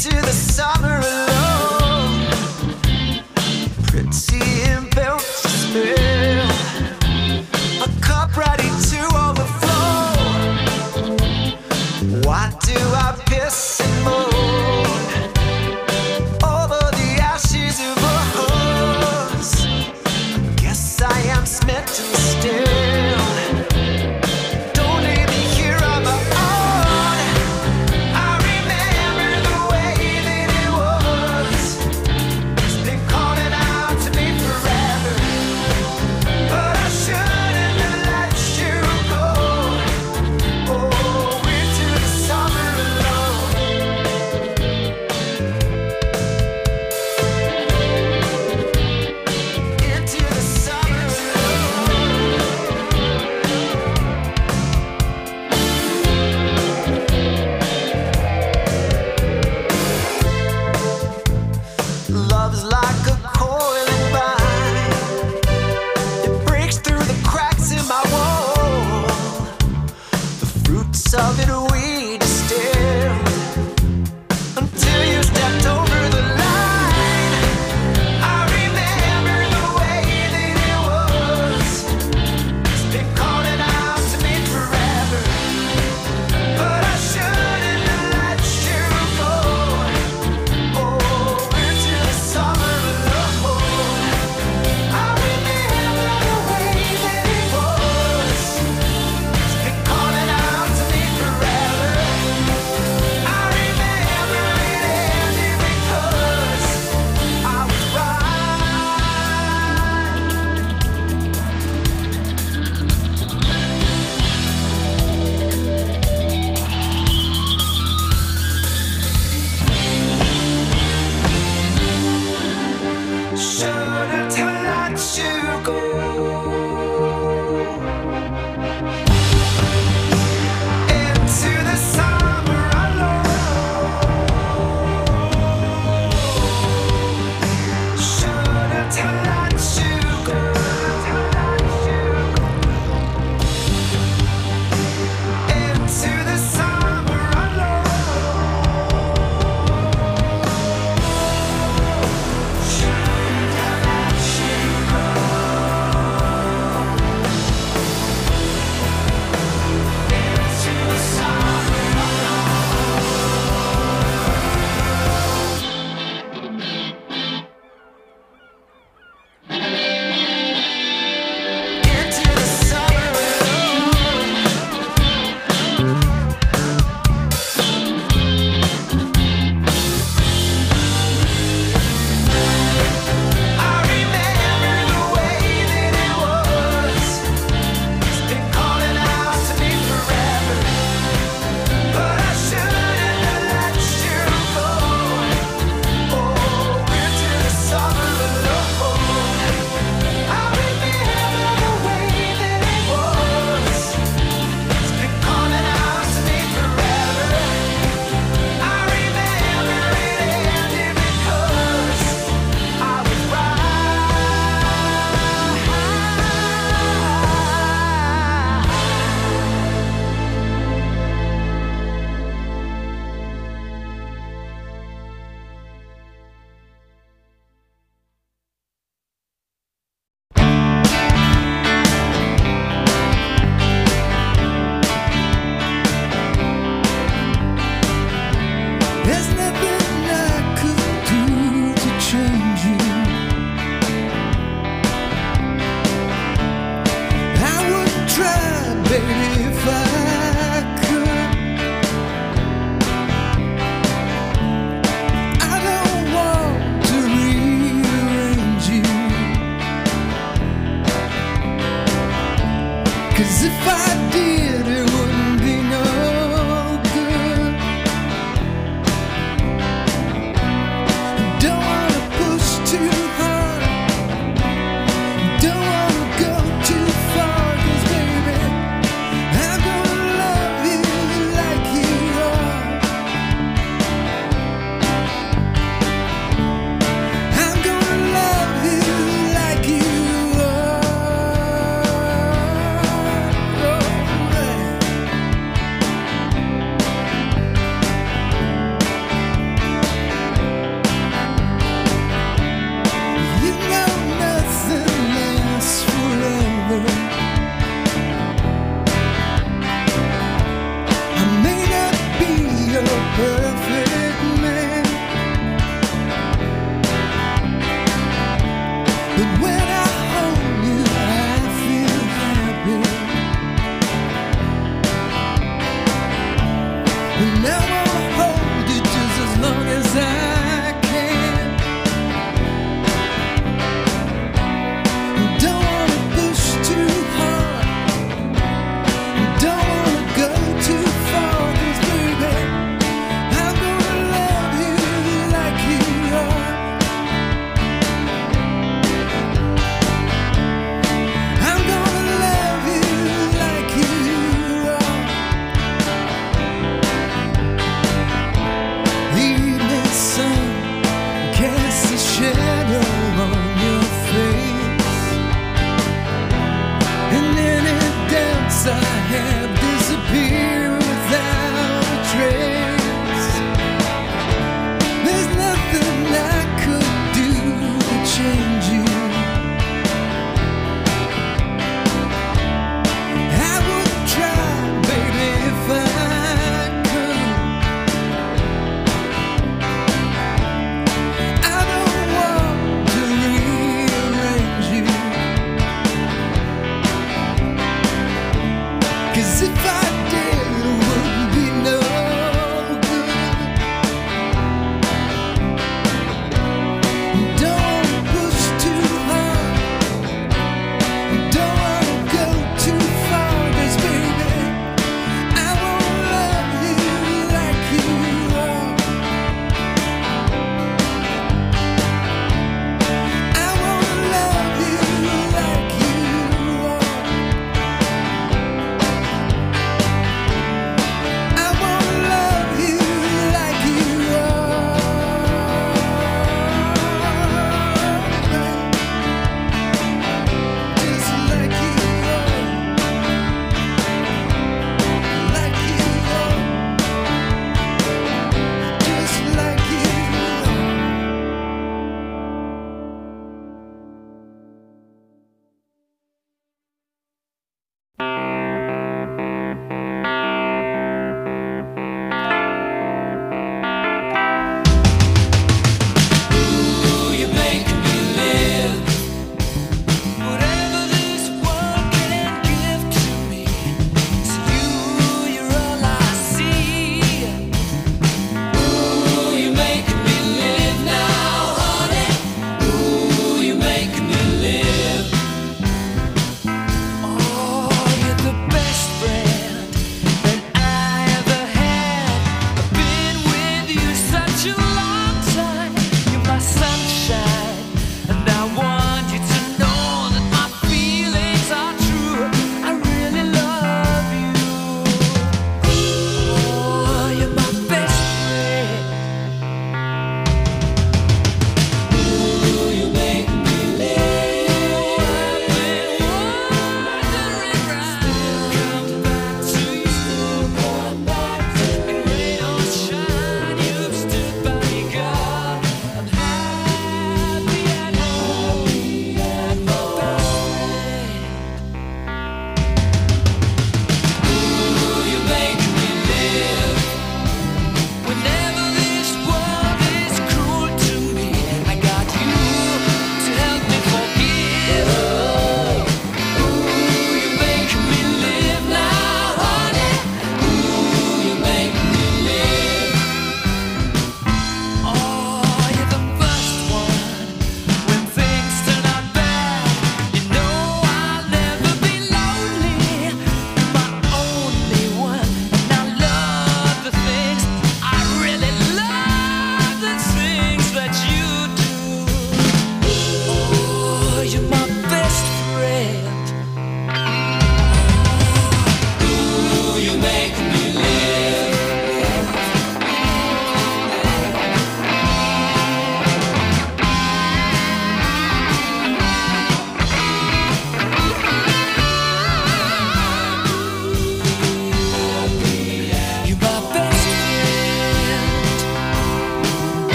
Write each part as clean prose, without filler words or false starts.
into the summer alone. Pretty and built to spill, a cup ready to overflow. Why do I piss and moan over the ashes of a hose? Guess I am smitten still. Don't leave me here on my own. I remember the way that it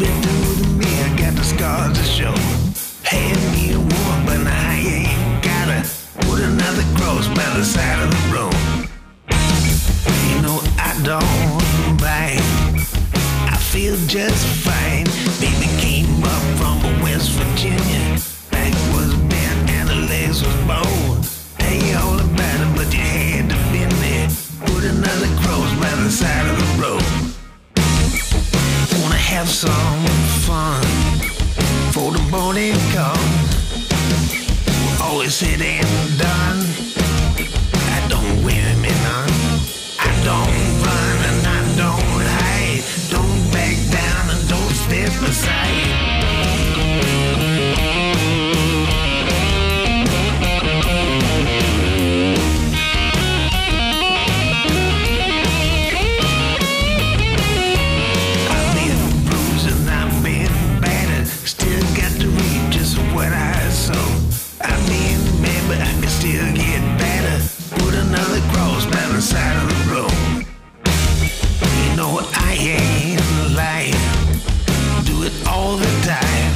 been through the mirror, got the scars to show. Hand me a woman, but now you ain't gotta put another cross by the side of the road. You know I don't bite, I feel just fine. Baby came up from West Virginia, back was bent and the legs was bowed. Hey, all about it, but you had to been there. Put another cross by the side of the road. Wanna have some fun for the morning comes. Always said and done. I don't win me none. I don't run and I don't hide. Don't back down and don't step aside. What I saw, I mean, man, but I can still get better. Put another cross by the side of the road. You know I ain't lying, do it all the time.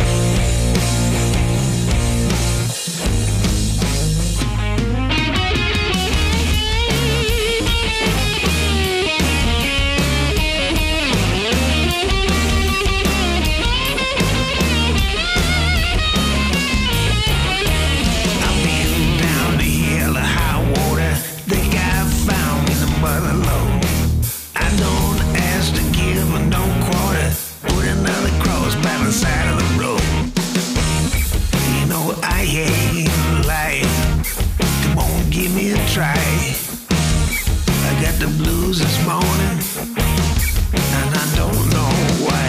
Side of the road. You know I ain't lying. Come on, give me a try. I got the blues this morning, and I don't know why.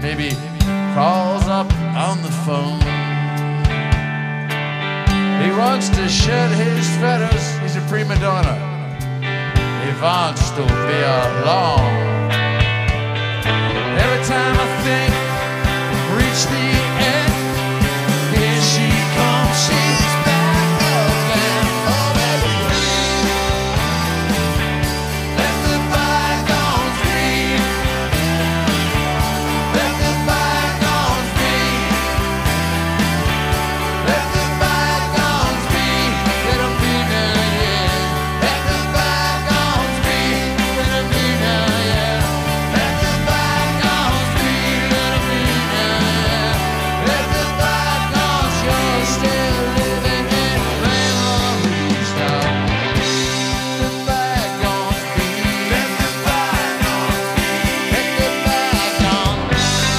maybe calls up on the phone. He wants to shed his feathers, he's a prima donna. He wants to be alone. Every time I think reach the end, here she comes, she's back again. Oh baby, let the bygones be. Let the bygones be. Let the bygones be. Let them be now, yeah. Let the bygones be. Let them be now, yeah. Let the bygones be. Let them be now, yeah. Let the bygones, you're still living in memories now. Let the bygones be. Let the bygones be. Let the bygones.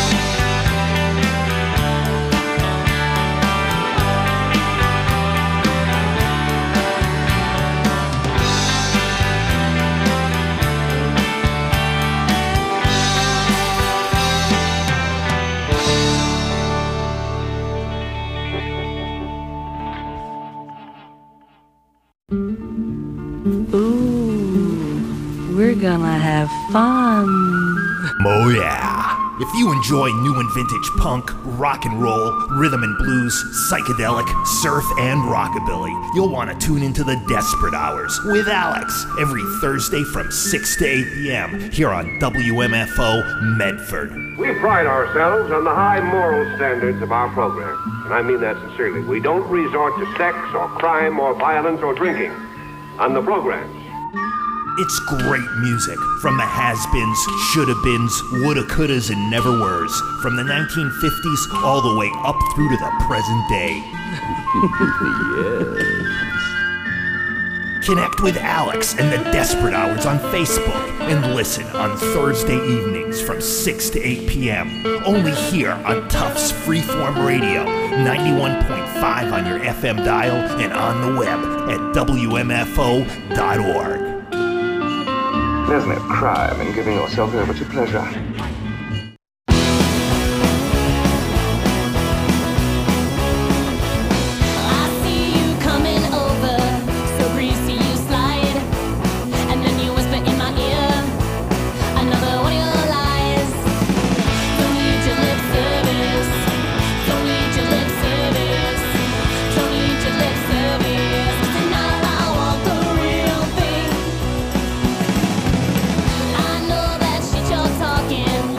Ooh, we're gonna have fun. Oh yeah. If you enjoy new and vintage punk, rock and roll, rhythm and blues, psychedelic, surf, and rockabilly, you'll want to tune into the Desperate Hours with Alex every Thursday from 6 to 8 p.m. here on WMFO Medford. We pride ourselves on the high moral standards of our program, and I mean that sincerely. We don't resort to sex or crime or violence or drinking on the programs. It's great music from the has-beens, shoulda-beens, woulda, couldas, and never-weres, from the 1950s all the way up through to the present day. Connect with Alex and the Desperate Hours on Facebook and listen on Thursday evenings from 6 to 8 p.m. Only here on Tufts Freeform Radio, 91.5 on your FM dial and on the web at WMFO.org. There's no crime in giving yourself over to pleasure. Talking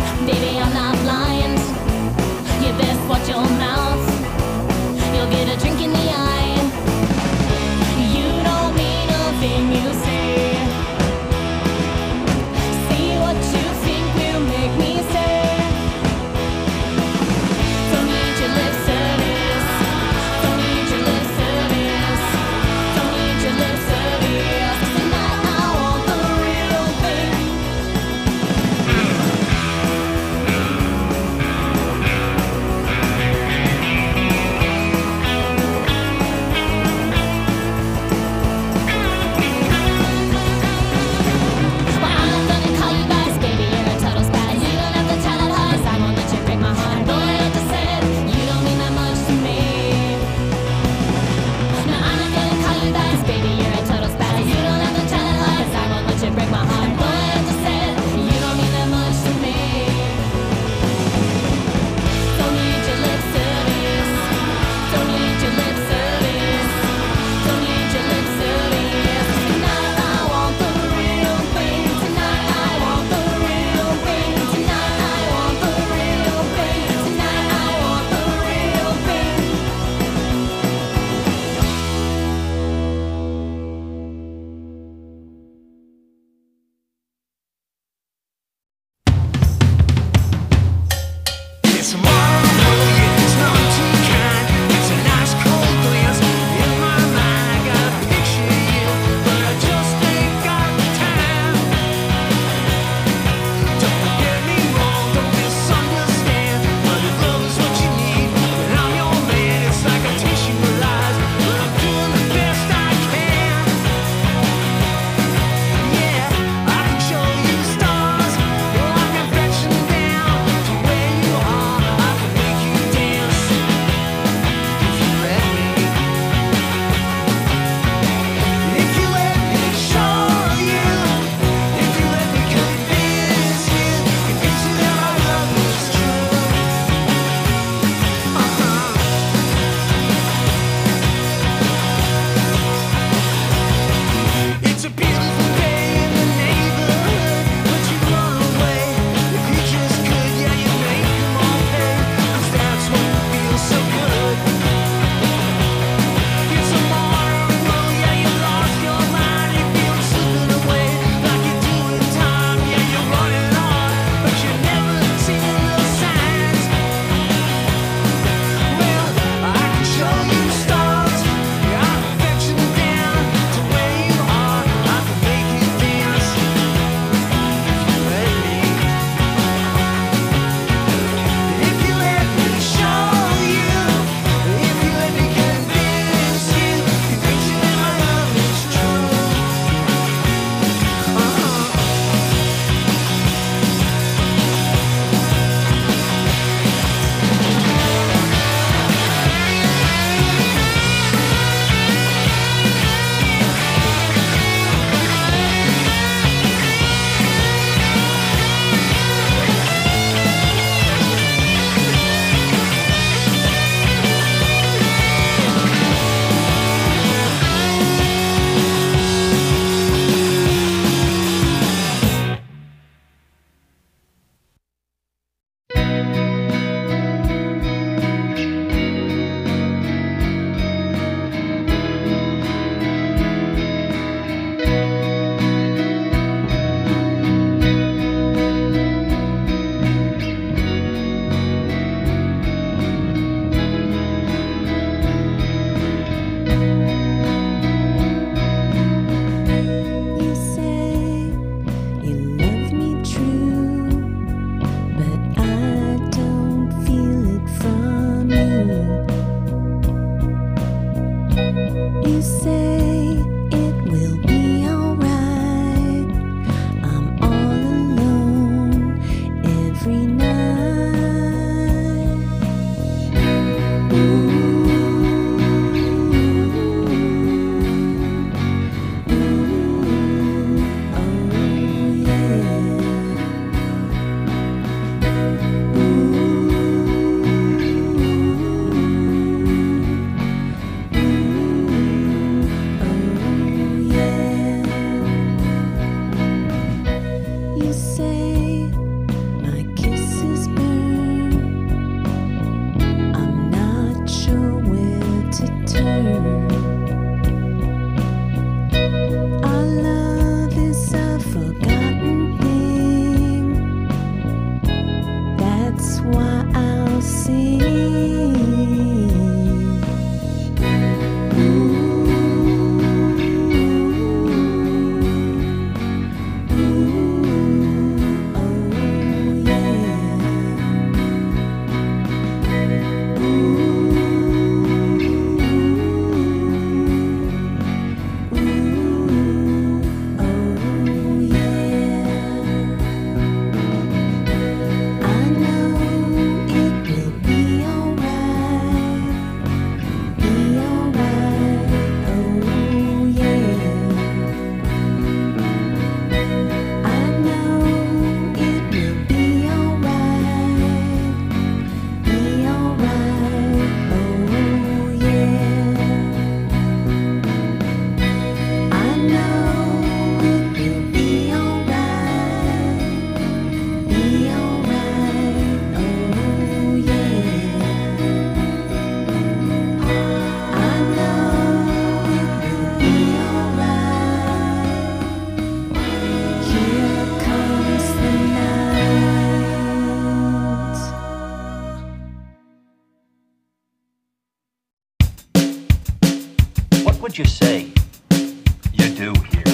would you say you do here?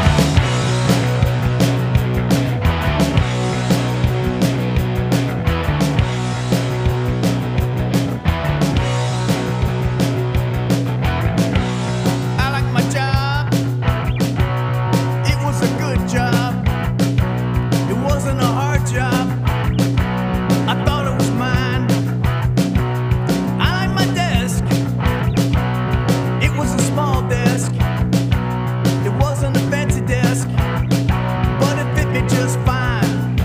I like my job. It was a good job. It wasn't a hard job. I thought it was mine. I like my desk. It was a small desk. It wasn't a fancy desk, but it fit me just fine.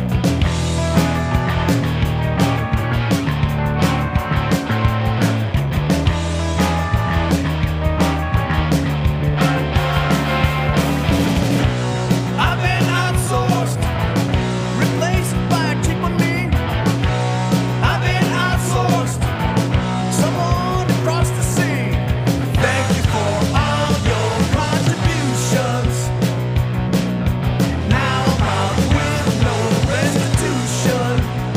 I've been outsourced, replaced by a cheaper me. I've been outsourced, someone across the sea. Thank you for all your contributions. Now I'm out with no restitution.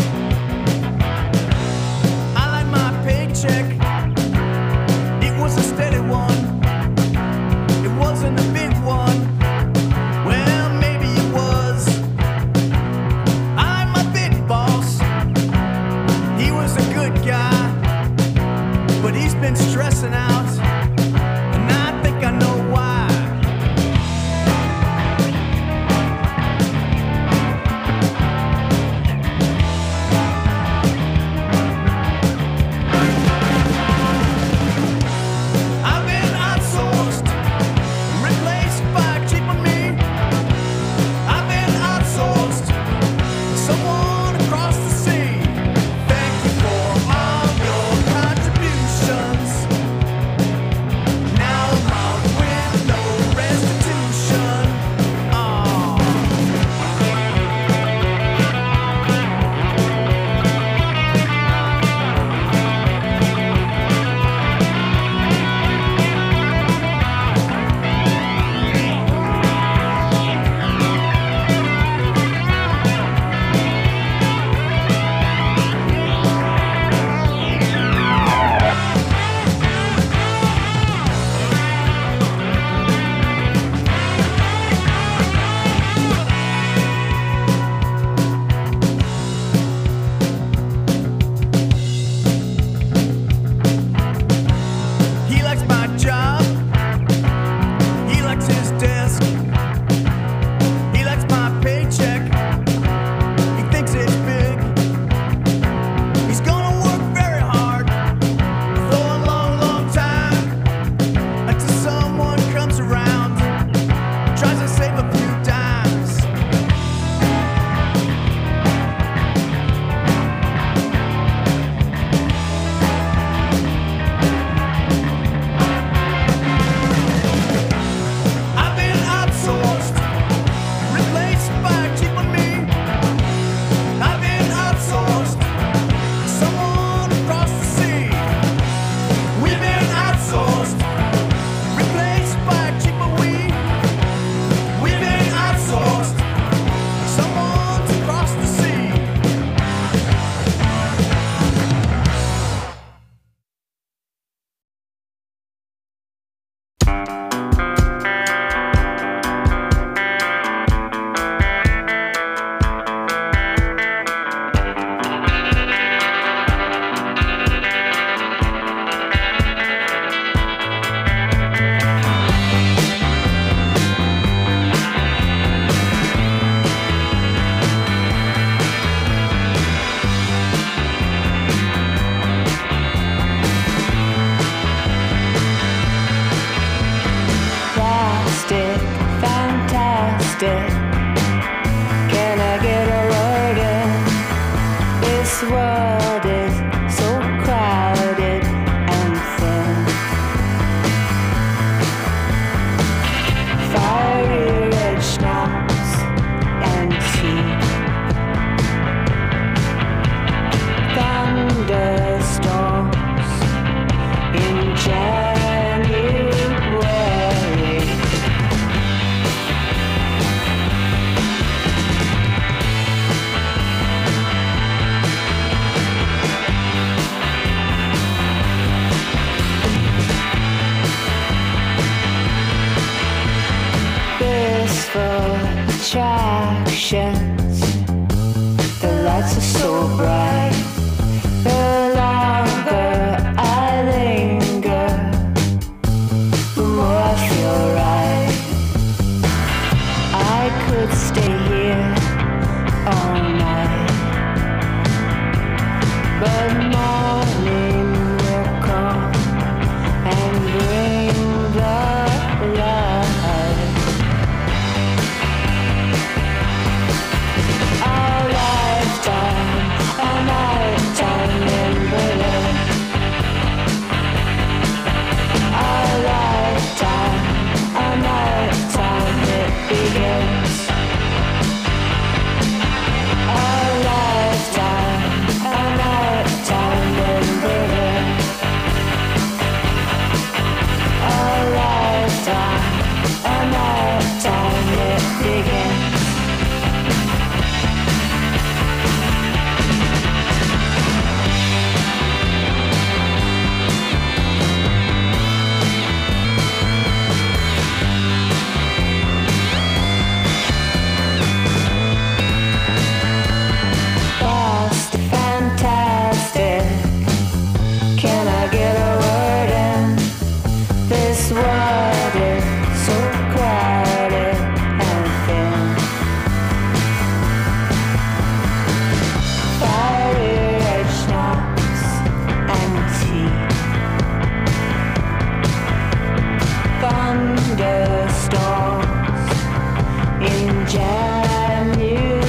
I like my paycheck. It was a steady one. It wasn't a big one. Well, maybe it was. I'm a big boss. He was a good guy, but he's been stressing out, and I think I know why. I've been outsourced, replaced by a cheaper me. I've been outsourced, someone across the sea. Thank you for all your contributions. Now I'm out with no restitution. He likes my job. He likes his desk. He likes my paycheck. He thinks it's big. He's gonna work very hard for a long, long time until someone comes around, tries to save a few dimes. I've been outsourced, replaced by a cheaper me. I've been outsourced, someone across the sea. We've been outsourced, replaced by a cheaper we. We've been outsourced, someone across the sea. Plastic, fantastic. Can I get a word in? This world is so crowded and thin. Fiery red schnapps and tea. Thunderstorms in January. lights are so bright. The longer I linger, the more I feel right. I could stay here all night, but morning will come and bring the light. Our lifetime, a nighttime in Berlin. Our lifetime, a nighttime it begins. Our lifetime, a nighttime in Berlin. Our lifetime, a nighttime it begins. Fast, fantastic. Can I get a word in? This world is so crowded and thin. Fiery red schnapps and tea. Thunderstorms in January.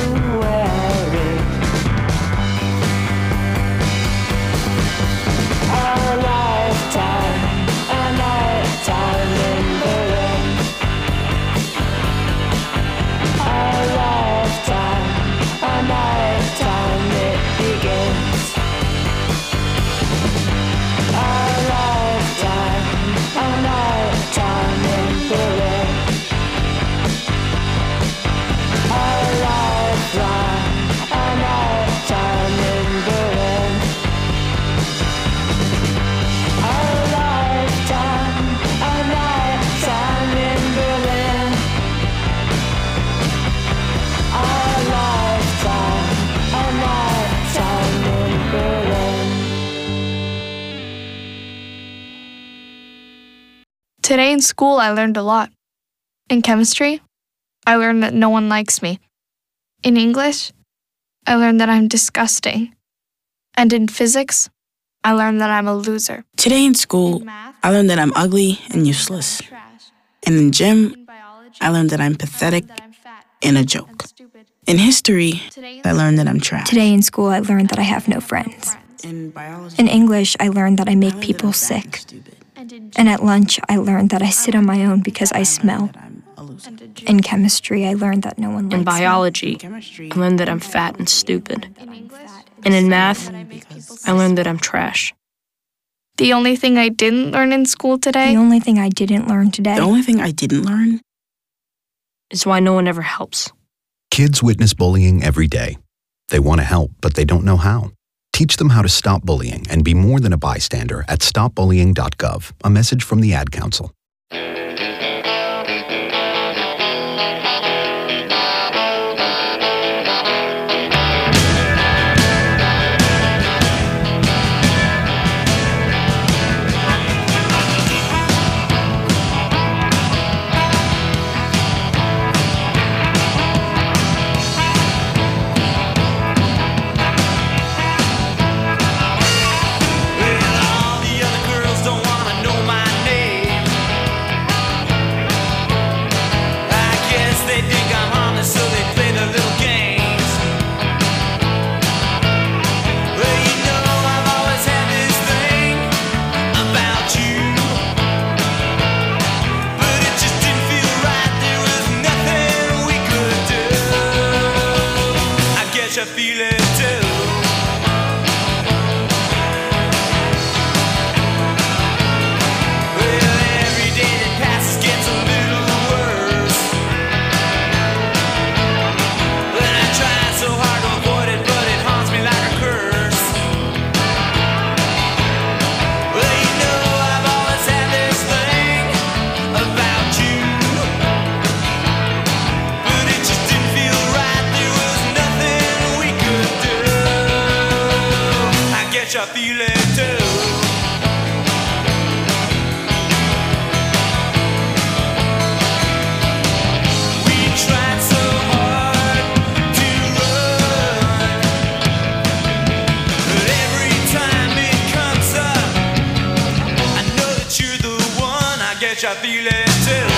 Our lifetime, a nighttime in Berlin. Our lifetime, a nighttime it begins. Our lifetime, a nighttime in Berlin. Our lifetime, a nighttime in Berlin. Our lifetime, a nighttime in Berlin. Our lifetime, a nighttime in Berlin. Today in school, I learned a lot. In chemistry, I learned that no one likes me. In English, I learned that I'm disgusting. And in physics, I learned that I'm a loser. Today in school, In math, I learned that I'm ugly and useless. I'm trash. And in gym, In biology, I learned that I'm pathetic that I'm fat and a and joke. stupid. In history, Today I learned that I'm trash. Today in school, I learned that I have no friends. In biology, In English, I learned that I I make learned people that I'm fat and sick. stupid. And in And at lunch, I learned that I sit on my own because I smell. That I'm a loser. In chemistry, I learned that no one likes In me. biology, Chemistry, I learned that I'm fat and stupid. In English, And in math, that I make people I learned that I'm trash. The only thing I didn't learn in school today The only thing I didn't learn today the only thing I didn't learn Is why no one ever helps. Kids witness bullying every day. They want to help, but they don't know how. Teach them how to stop bullying and be more than a bystander at stopbullying.gov. A message from the Ad Council. All the other girls don't wanna know my name. I feel it too. We tried so hard to run, but every time it comes up, I know that you're the one. I guess I feel it too.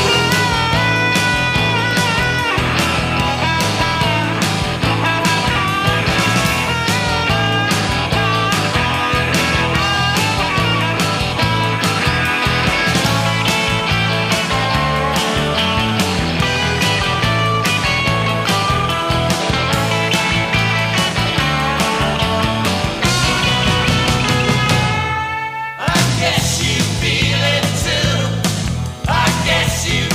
I guess you feel it too. I guess you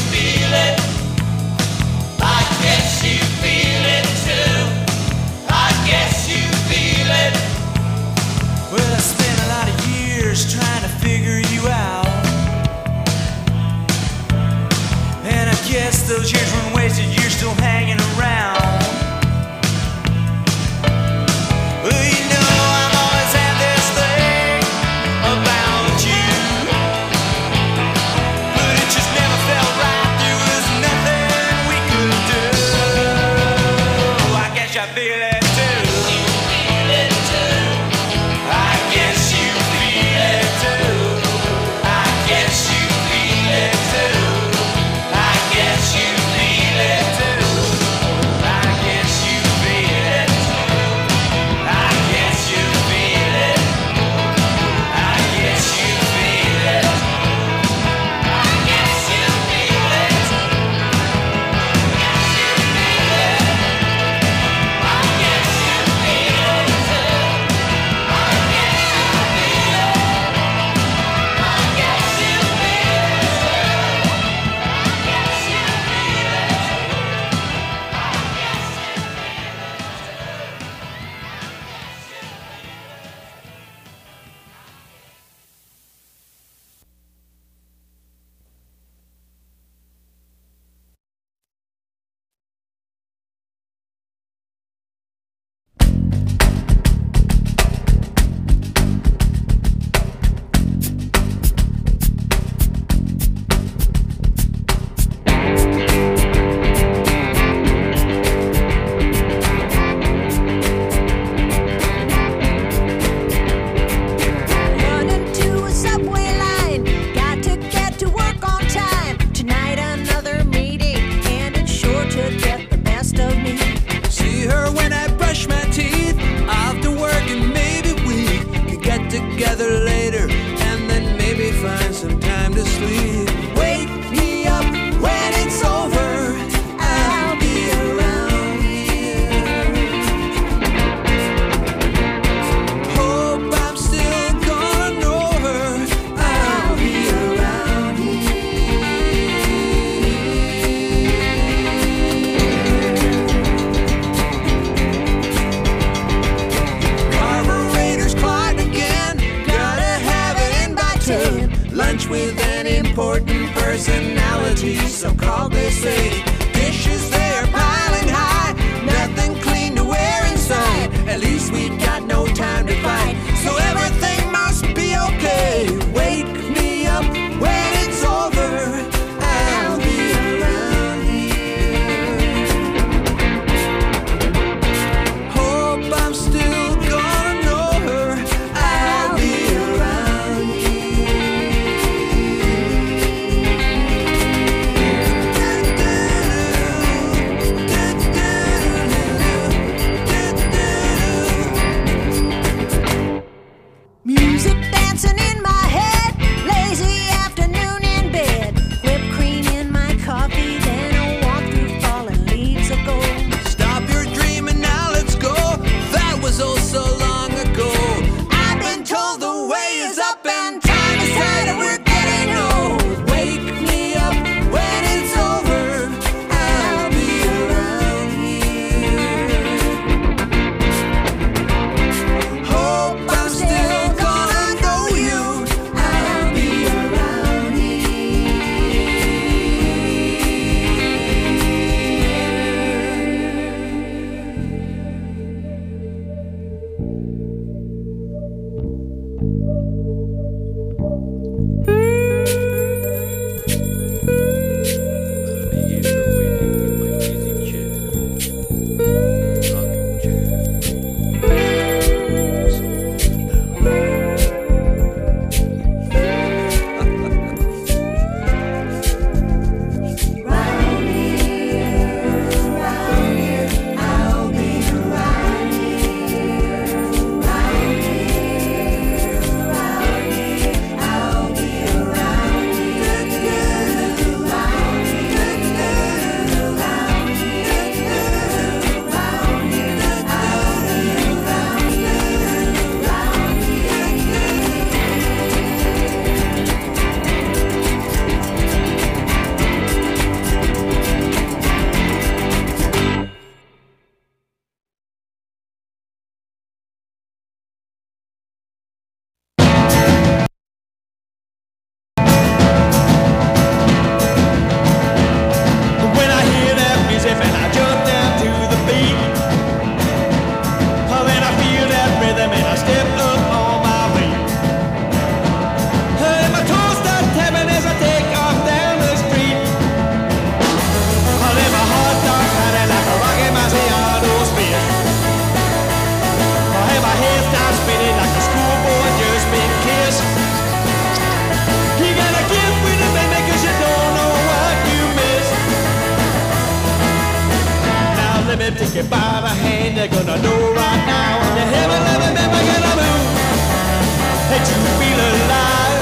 Take you by the hand, you're gonna know right now. And you haven't never gonna move that you feel alive.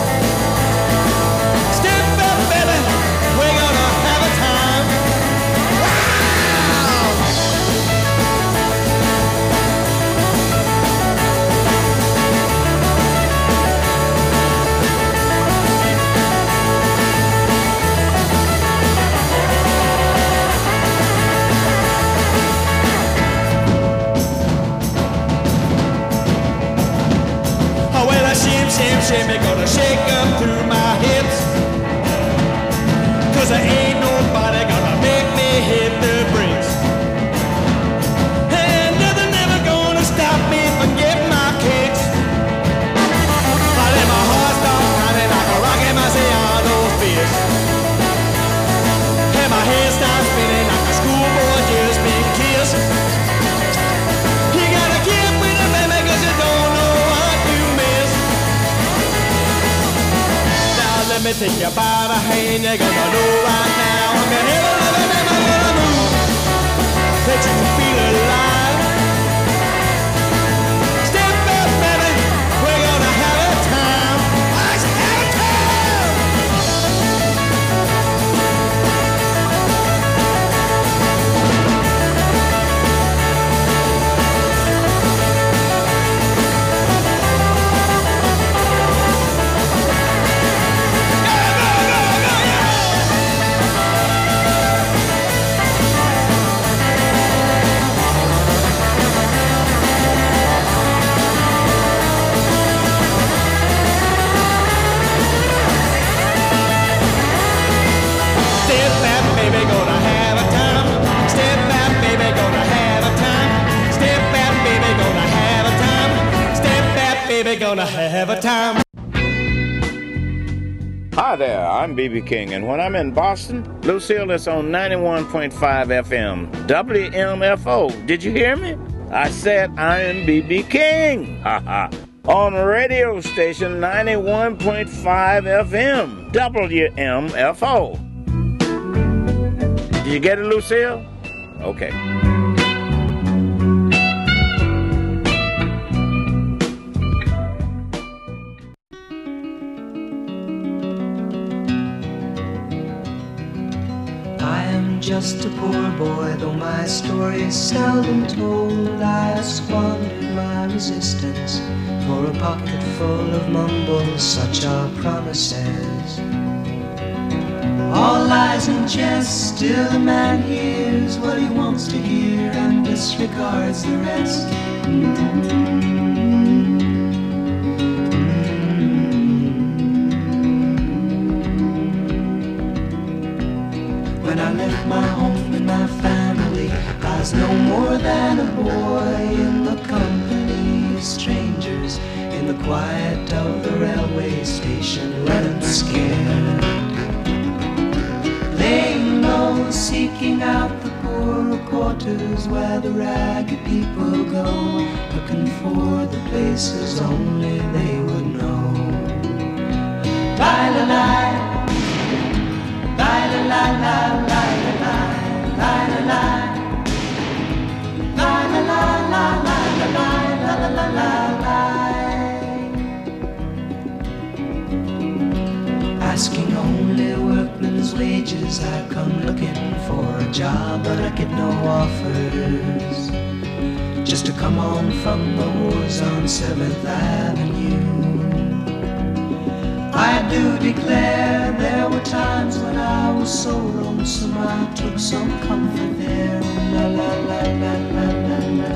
Step up, baby, we're gonna have a time. Shimmy gonna shake up through my hips, 'cause there ain't nobody gonna make me hit the bricks. And nothing ever gonna stop me from getting my kicks. I let my heart start pounding like a rocket Marciano's fist. And my head starts spinning like a schoolboy just been kissed. You gotta get with it, baby, 'cause you don't know what you miss. Let me take you by the hand, you're gonna know right now. I'm gonna never gonna move that you feel alive. Step up, baby, we're gonna have a time. Let's have a time. Gonna have a time. Hi there, I'm B.B. King, and when I'm in Boston, Lucille is on 91.5 FM, WMFO. Did you hear me? I said I am B.B. King. On radio station 91.5 FM, WMFO. Did you get it, Lucille? Okay. Just a poor boy, though my story is seldom told. I squandered my resistance for a pocket full of mumbles, such are promises. All lies and jest, still a man hears what he wants to hear and disregards the rest. When I left my home and my family, I was no more than a boy in the company of strangers, in the quiet of the railway station, running scared. Laying low, seeking out the poorer quarters where the ragged people go, looking for the places only they would know. La-la-la, la-la-la-la-la-la-la, la-la-la, la-la-la-la-la-la-la-la-la-la. Asking only workmen's wages, I come looking for a job, but I get no offers. Just to come on from the wars on 7th Avenue. I do declare there were times when I was so lonesome I took some comfort there. La la la la la la la.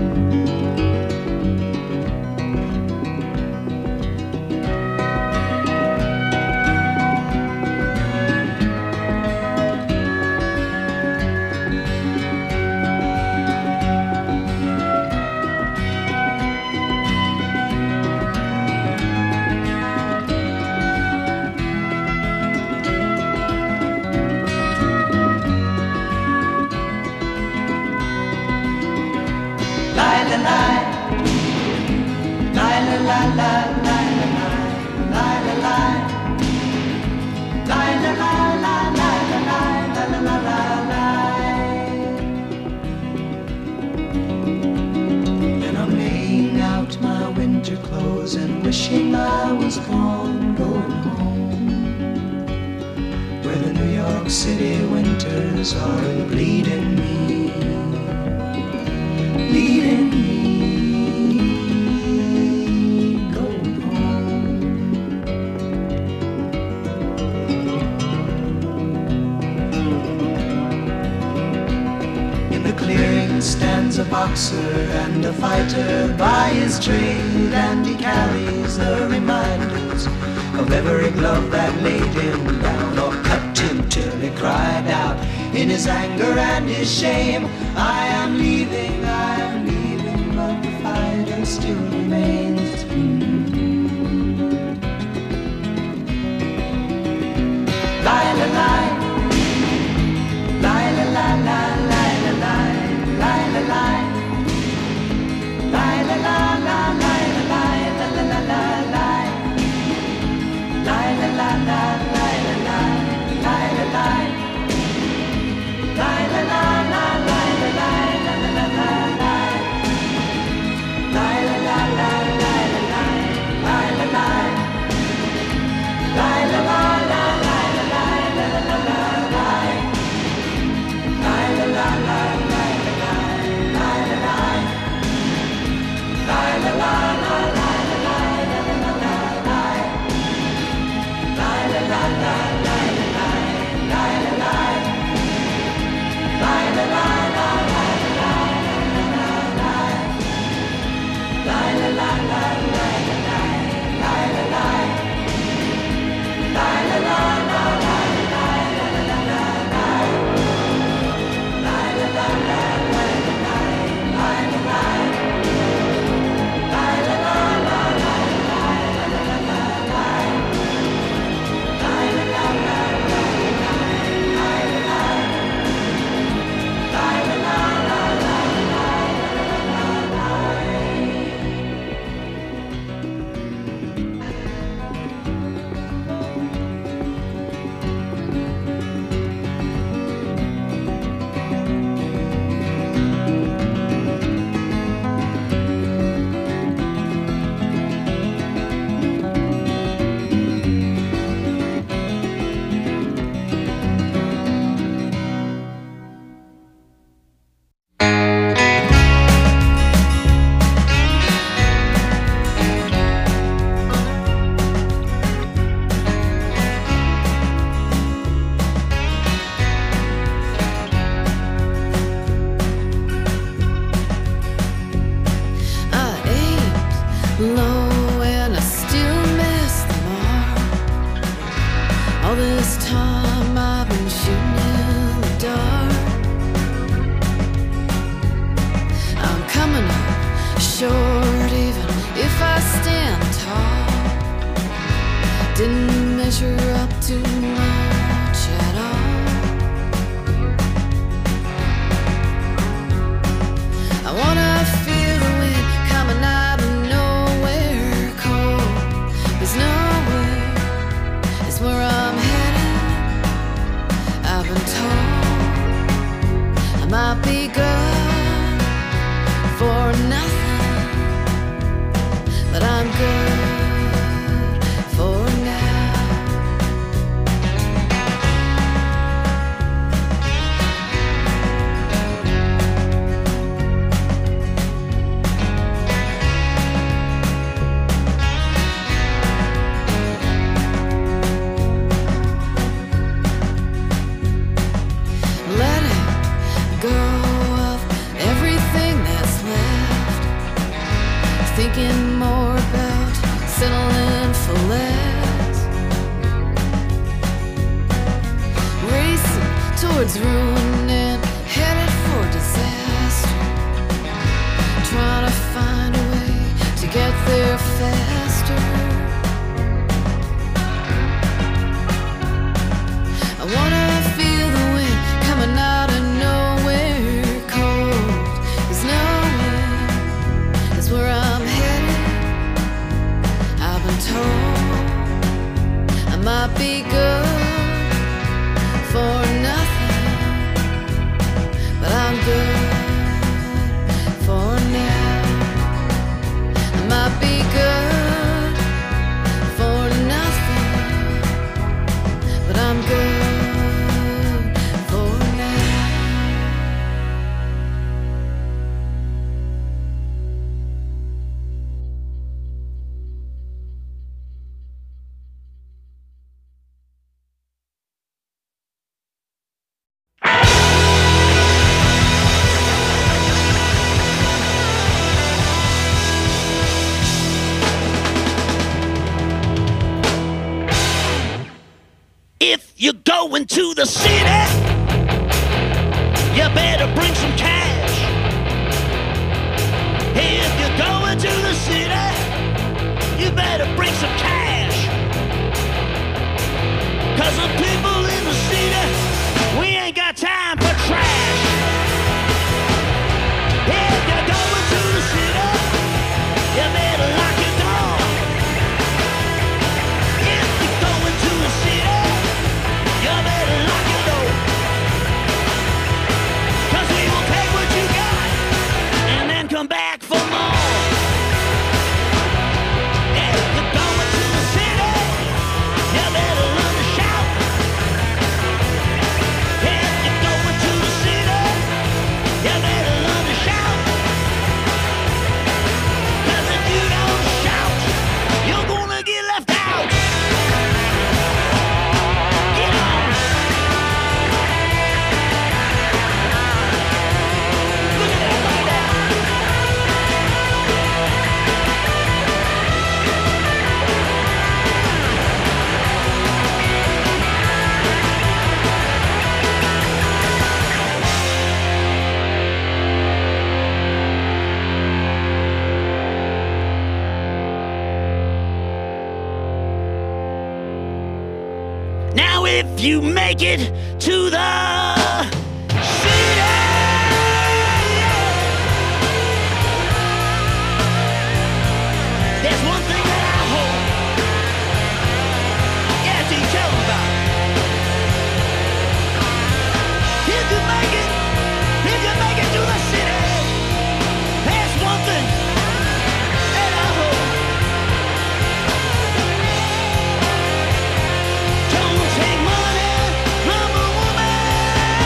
And wishing I was gone, going home, where the New York City winters are bleeding me, bleeding me, going home. In the clearing stands a boxer and a fighter by his trade, and he carries the reminders of every glove that laid him down or cut him till he cried out in his anger and his shame, I am leaving, but the fighter still remains. Lie, low and I still miss the mark. All this time I've been shooting in the dark. I'm coming up short even if I stand tall. didn't measure up to much at all. I wanna feel the wind coming out of nowhere cold. There's nowhere, it's where I'm headed. I've been told I might be good for nothing, but I'm good for now. Let it go of everything that's left. Thinking more about settling for less. Racing towards ruin and headed for disaster. Trying to find a way to get there faster. I wanna feel the wind coming out of nowhere cold. There's nowhere, that's where I'm headed. I've been told I might be good for nothing, but I'm good for now. I might be good for nothing, but I'm good for now. If you're going to the city, you better bring some cash. If you're going to the city, you better bring some cash. 'Cause the people in the city, we ain't got time for trash. If you're going to the city, you better lock your door. If you're going to the city, you better lock your door. 'Cause we will take what you got and then come back for more. If you're going to the city, you better learn to shout. If you're going to the city, you better learn to shout. 'Cause if you don't shout, you're gonna get left out. Get on. Look at that right there. Now if you make it to the city, there's one thing that I hope. Yeah, see, tell them about it. If you make it to the city, there's one thing that I hope. Don't take money from a woman.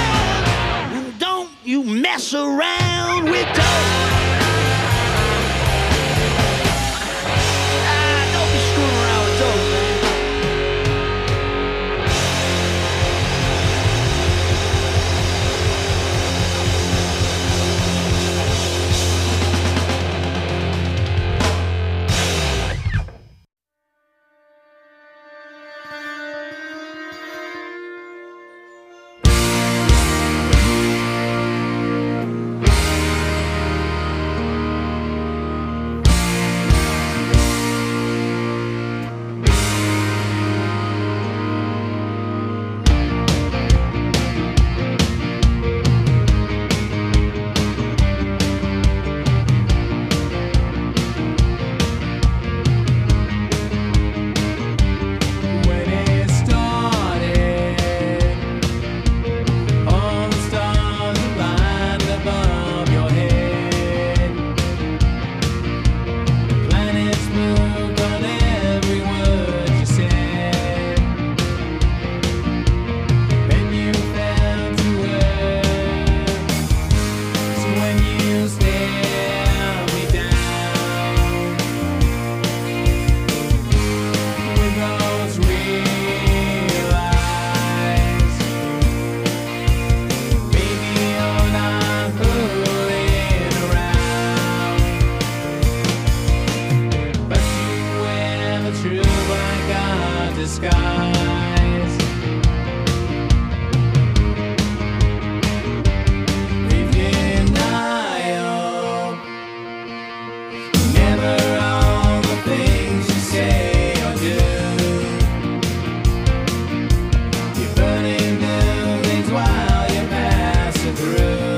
disguise. Leave denial. Never all the things you say or do. You're burning buildings while you're passing through.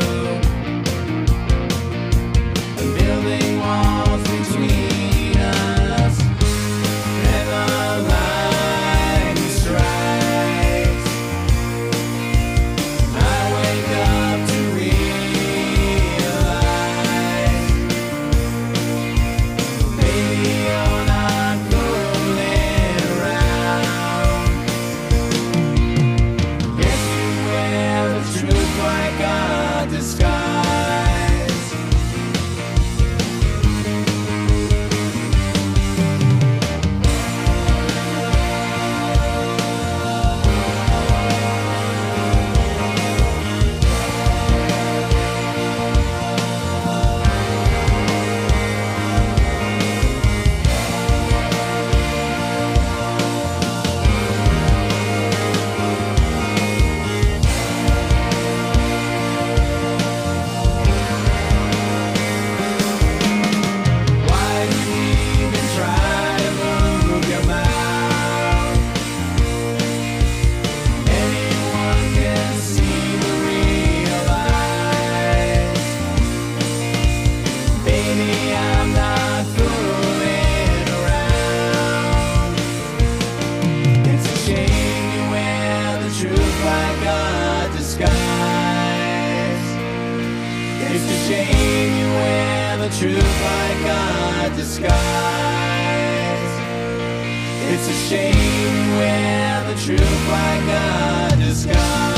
And building walls between us. And the lightning strikes. I wake up to realize, baby, you're not fooling around. Guess you wear the truth like a disguise. Why do you even try to move your mouth? Anyone can see the real eyes. Baby, I'm not fooling around. It's a shame you wear the truth like a disguise. It's a shame you wear the truth like a disguise. It's a shame you wear the truth like a disguise.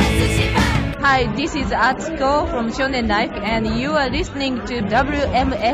Hi, this is Atsuko from Shonen Life, and you are listening to WMFU